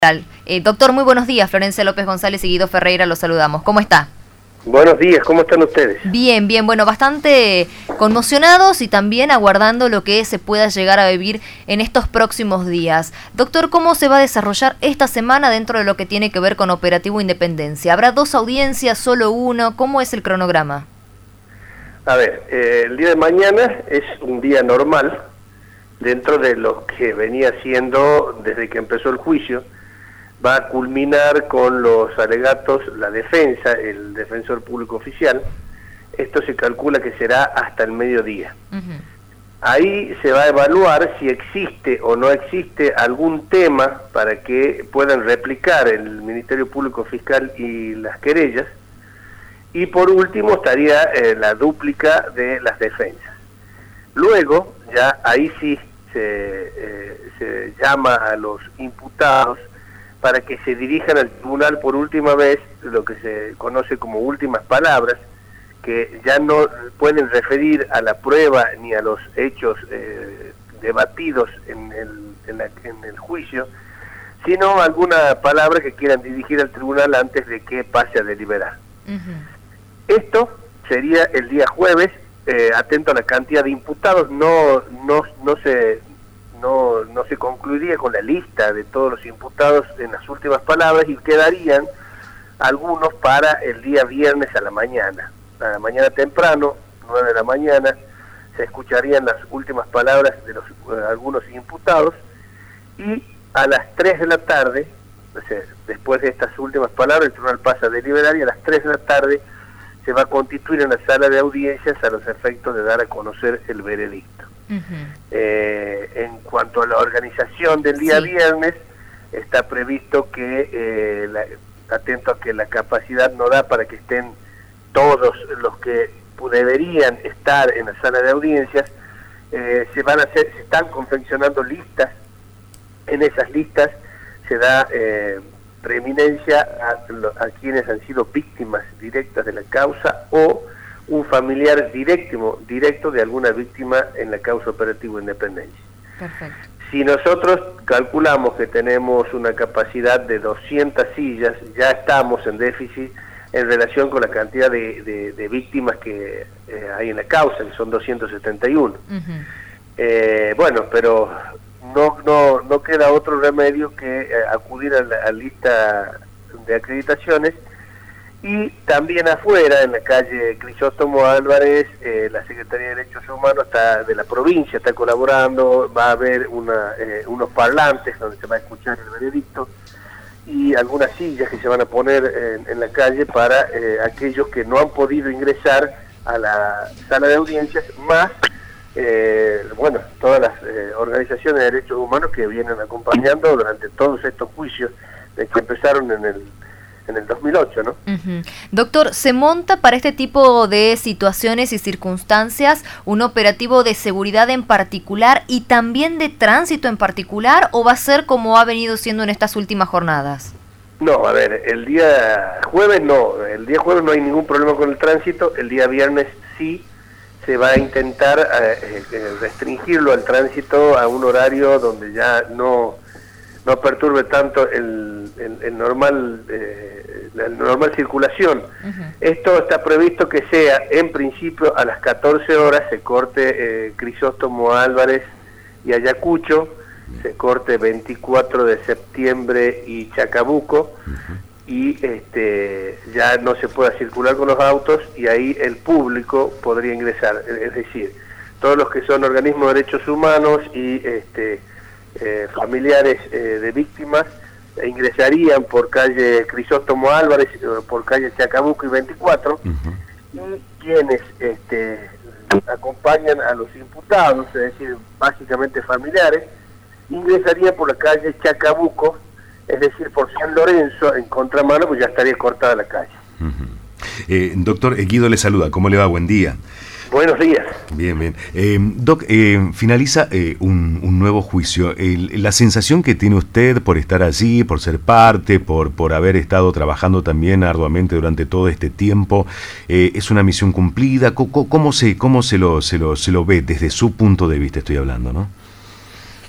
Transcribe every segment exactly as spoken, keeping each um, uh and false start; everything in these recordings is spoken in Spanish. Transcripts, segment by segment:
Eh, doctor, muy buenos días. Florencia López González y Guido Ferreira, los saludamos. ¿Cómo está? Buenos días, ¿cómo están ustedes? Bien, bien, bueno, bastante conmocionados y también aguardando lo que se pueda llegar a vivir en estos próximos días. Doctor, ¿cómo se va a desarrollar esta semana dentro de lo que tiene que ver con Operativo Independencia? ¿Habrá dos audiencias, solo uno? ¿Cómo es el cronograma? A ver, eh, el día de mañana es un día normal dentro de lo que venía siendo desde que empezó el juicio. Va a culminar con los alegatos, la defensa, el defensor público oficial. Esto se calcula que será hasta el mediodía. Uh-huh. Ahí se va a evaluar si existe o no existe algún tema para que puedan replicar el Ministerio Público Fiscal y las querellas. Y por último estaría eh, la dúplica de las defensas. Luego, ya ahí sí se, eh, se llama a los imputados para que se dirijan al tribunal por última vez, lo que se conoce como últimas palabras, que ya no pueden referir a la prueba ni a los hechos eh, debatidos en el, en, la, en el juicio, sino alguna palabra que quieran dirigir al tribunal antes de que pase a deliberar. Uh-huh. Esto sería el día jueves, eh, atento a la cantidad de imputados, no, no, no se... No, no se concluiría con la lista de todos los imputados en las últimas palabras y quedarían algunos para el día viernes a la mañana. A la mañana temprano, nueve de la mañana, se escucharían las últimas palabras de los eh, algunos imputados y a las tres de la tarde, o sea, después de estas últimas palabras, el tribunal pasa a deliberar y a las tres de la tarde se va a constituir en la sala de audiencias a los efectos de dar a conocer el veredicto. Uh-huh. Eh, en cuanto a la organización del día sí. viernes, está previsto que, eh, la, atento a que la capacidad no da para que estén todos los que deberían estar en la sala de audiencias, eh, se van a hacer, se están confeccionando listas. En esas listas se da eh, preeminencia a, a quienes han sido víctimas directas de la causa o un familiar directo, directo de alguna víctima en la causa Operativo Independencia. Perfecto. Si nosotros calculamos que tenemos una capacidad de doscientas sillas, ya estamos en déficit en relación con la cantidad de, de, de víctimas que eh, hay en la causa, que son doscientos setenta y uno. Uh-huh. Eh, bueno, pero no, no, no queda otro remedio que eh, acudir a la a lista de acreditaciones. Y también afuera, en la calle Crisóstomo Álvarez, eh, la Secretaría de Derechos Humanos está, de la provincia está colaborando, va a haber una, eh, unos parlantes donde se va a escuchar el veredicto y algunas sillas que se van a poner en, en la calle para eh, aquellos que no han podido ingresar a la sala de audiencias, más, eh, bueno, todas las eh, organizaciones de derechos humanos que vienen acompañando durante todos estos juicios eh, que empezaron en el en el dos mil ocho, ¿no? Uh-huh. Doctor, ¿se monta para este tipo de situaciones y circunstancias un operativo de seguridad en particular y también de tránsito en particular, o va a ser como ha venido siendo en estas últimas jornadas? No, a ver, el día jueves no, el día jueves no hay ningún problema con el tránsito, el día viernes sí se va a intentar eh, eh, restringirlo al tránsito a un horario donde ya no... no perturbe tanto el, el, el normal eh, la normal circulación. Uh-huh. Esto está previsto que sea, en principio, a las catorce horas se corte eh, Crisóstomo Álvarez y Ayacucho, se corte veinticuatro de septiembre y Chacabuco, uh-huh. y este ya no se pueda circular con los autos y ahí el público podría ingresar, es decir, todos los que son organismos de derechos humanos y este Eh, familiares eh, de víctimas eh, ingresarían por calle Crisóstomo Álvarez, eh, por calle Chacabuco y veinticuatro, uh-huh. y quienes este, acompañan a los imputados, es decir, básicamente familiares, ingresarían por la calle Chacabuco, es decir, por San Lorenzo, en contramano, pues ya estaría cortada la calle. Uh-huh. eh, doctor, eh, Guido le saluda, ¿cómo le va? Buen día. Buenos días. Bien, bien. Eh, Doc, eh, finaliza eh, un, un nuevo juicio. El, la sensación que tiene usted por estar allí, por ser parte, por, por haber estado trabajando también arduamente durante todo este tiempo, eh, ¿es una misión cumplida? ¿Cómo, cómo, se, cómo se, lo, se, lo, se lo ve desde su punto de vista, estoy hablando, no?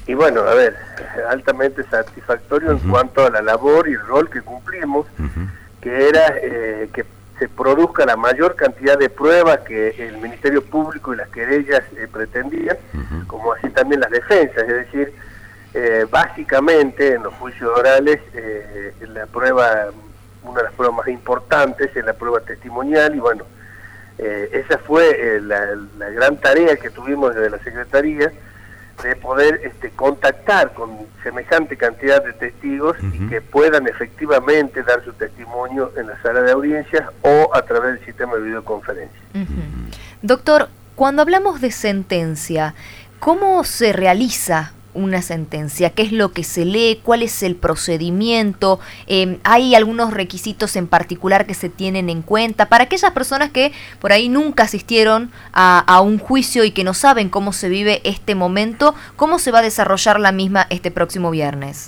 y bueno, a ver, altamente satisfactorio uh-huh. en cuanto a la labor y el rol que cumplimos, uh-huh. que era eh, que se produzca la mayor cantidad de pruebas que el Ministerio Público y las querellas eh, pretendían, uh-huh. como así también las defensas, es decir, eh, básicamente en los juicios orales eh, la prueba, una de las pruebas más importantes es la prueba testimonial, y bueno, eh, esa fue eh, la, la gran tarea que tuvimos desde la Secretaría, de poder este, contactar con semejante cantidad de testigos uh-huh. y que puedan efectivamente dar su testimonio en la sala de audiencias o a través del sistema de videoconferencia. Uh-huh. Doctor, cuando hablamos de sentencia, ¿cómo se realiza una sentencia? ¿Qué es lo que se lee? ¿Cuál es el procedimiento? Eh, ¿Hay algunos requisitos en particular que se tienen en cuenta? Para aquellas personas que por ahí nunca asistieron a, a un juicio y que no saben cómo se vive este momento, ¿cómo se va a desarrollar la misma este próximo viernes?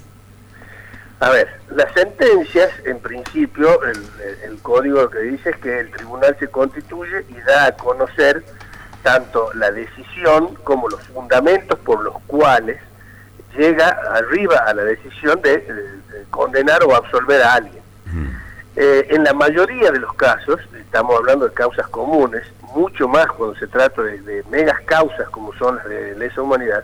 A ver, las sentencias, en principio, el, el código lo que dice es que el tribunal se constituye y da a conocer tanto la decisión como los fundamentos por los cuales llega arriba a la decisión de, de, de condenar o absolver a alguien. Mm. Eh, en la mayoría de los casos, estamos hablando de causas comunes, mucho más cuando se trata de, de megas causas como son las de lesa humanidad,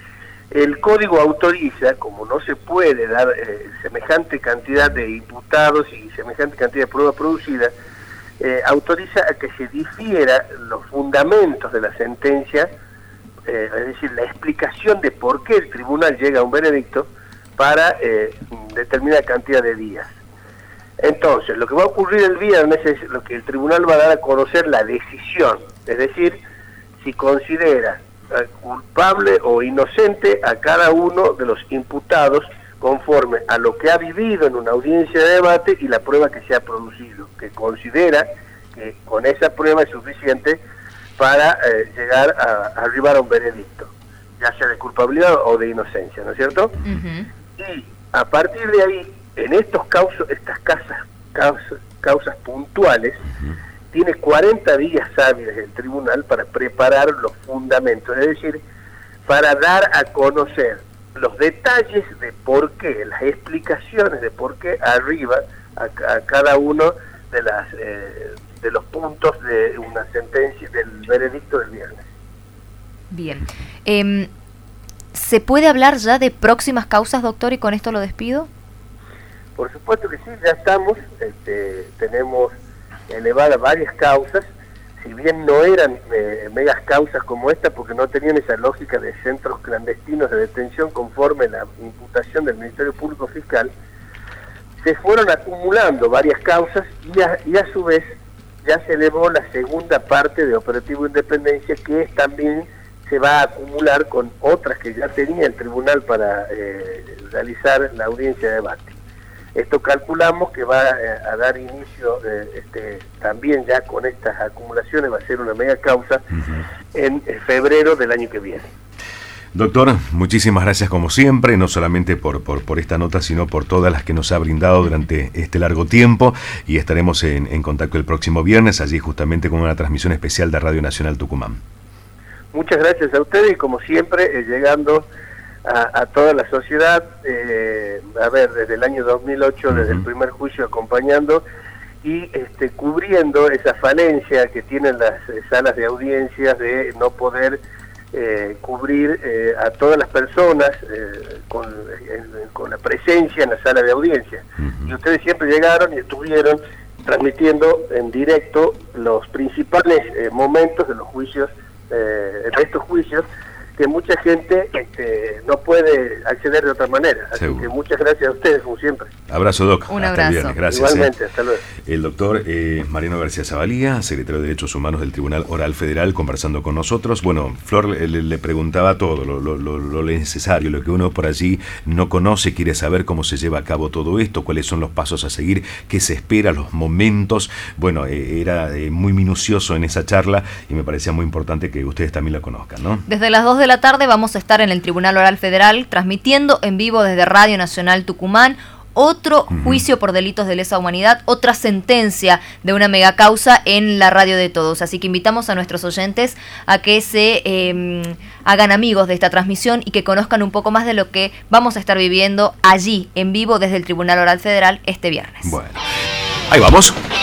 el código autoriza, como no se puede dar eh, semejante cantidad de imputados y semejante cantidad de pruebas producidas, eh, autoriza a que se difiera los fundamentos de la sentencia, Eh, es decir, la explicación de por qué el tribunal llega a un veredicto para eh, determinada cantidad de días. Entonces, lo que va a ocurrir el viernes es lo que el tribunal va a dar a conocer la decisión, es decir, si considera eh, culpable o inocente a cada uno de los imputados conforme a lo que ha vivido en una audiencia de debate y la prueba que se ha producido, que considera que con esa prueba es suficiente para eh, llegar a, a arribar a un veredicto, ya sea de culpabilidad o de inocencia, ¿no es cierto? Uh-huh. Y a partir de ahí, en estos causos, estas casas, causas, causas puntuales, uh-huh. tiene cuarenta días hábiles el tribunal para preparar los fundamentos, es decir, para dar a conocer los detalles de por qué, las explicaciones de por qué arriba a, a cada uno de las eh, de los puntos de una sentencia, del veredicto del viernes. Bien. Eh, ¿Se puede hablar ya de próximas causas, doctor, y con esto lo despido? Por supuesto que sí, ya estamos, este, tenemos elevadas varias causas, si bien no eran eh, megas causas como esta, porque no tenían esa lógica de centros clandestinos de detención conforme la imputación del Ministerio Público Fiscal, se fueron acumulando varias causas y a, y a su vez ya se elevó la segunda parte de Operativo Independencia, que también se va a acumular con otras que ya tenía el tribunal para eh, realizar la audiencia de debate. Esto calculamos que va eh, a dar inicio eh, este, también ya con estas acumulaciones, va a ser una mega causa uh-huh. en, en febrero del año que viene. Doctor, muchísimas gracias como siempre, no solamente por, por, por esta nota, sino por todas las que nos ha brindado durante este largo tiempo, y estaremos en, en contacto el próximo viernes, allí justamente con una transmisión especial de Radio Nacional Tucumán. Muchas gracias a ustedes y como siempre, eh, llegando a, a toda la sociedad, eh, a ver, desde el año dos mil ocho, uh-huh. desde el primer juicio acompañando y este, cubriendo esa falencia que tienen las eh, salas de audiencias de no poder Eh, cubrir eh, a todas las personas eh, con, eh, con la presencia en la sala de audiencia. Uh-huh. Y ustedes siempre llegaron y estuvieron transmitiendo en directo los principales eh, momentos de los juicios, eh, de estos juicios, que mucha gente este, no puede acceder de otra manera. Así Seguro. que muchas gracias a ustedes, como siempre. Abrazo, Doc. Un hasta abrazo. El viernes. Gracias. Igualmente, eh. hasta luego. El doctor eh, Mariano García Zavalía, secretario de Derechos Humanos del Tribunal Oral Federal, conversando con nosotros. Bueno, Flor le, le preguntaba todo, lo, lo, lo, lo necesario, lo que uno por allí no conoce, quiere saber cómo se lleva a cabo todo esto, cuáles son los pasos a seguir, qué se espera, los momentos. Bueno, eh, era eh, muy minucioso en esa charla y me parecía muy importante que ustedes también la conozcan, ¿no? Desde las dos de la tarde vamos a estar en el Tribunal Oral Federal transmitiendo en vivo desde Radio Nacional Tucumán. otro uh-huh. juicio por delitos de lesa humanidad, otra sentencia de una megacausa en la radio de todos. Así que invitamos a nuestros oyentes a que se eh, hagan amigos de esta transmisión y que conozcan un poco más de lo que vamos a estar viviendo allí, en vivo, desde el Tribunal Oral Federal este viernes. Bueno, ahí vamos.